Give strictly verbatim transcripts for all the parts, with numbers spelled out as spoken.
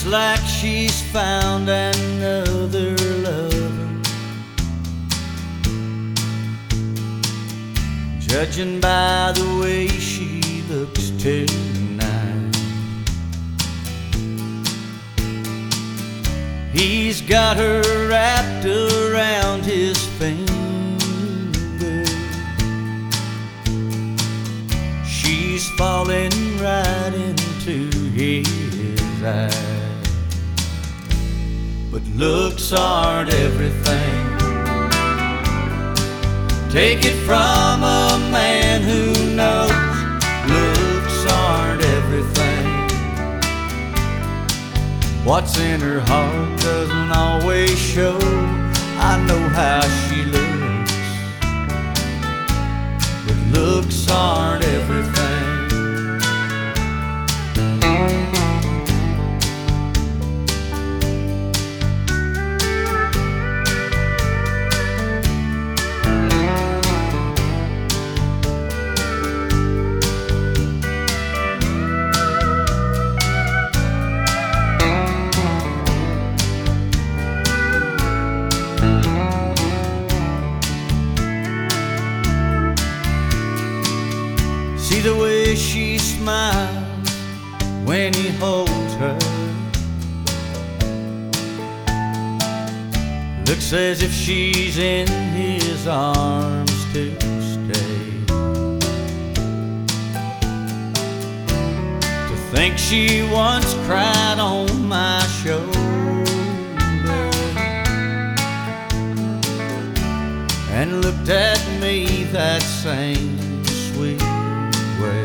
like she's found another lover, judging by the way she looks tonight. He's got her wrapped around his finger. She's falling right into his eyes. But looks aren't everything. Take it from a man who knows looks aren't everything. What's in her heart doesn't always show. I know how she looks, but looks aren't everything. See the way she smiles when he holds her. Looks as if she's in his arms to stay. To think she once cried on my shoulder and looked at me that same sweet way.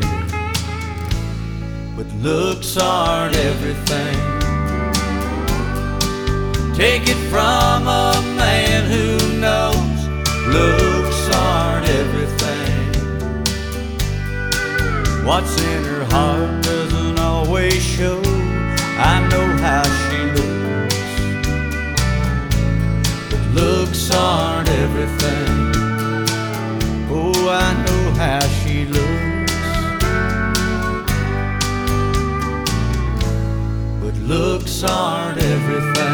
But looks aren't everything. Take it from a man who knows looks aren't everything. What's in her heart doesn't always show. I know how she looks, but looks aren't everything. Oh, I know how she looks, but looks aren't everything.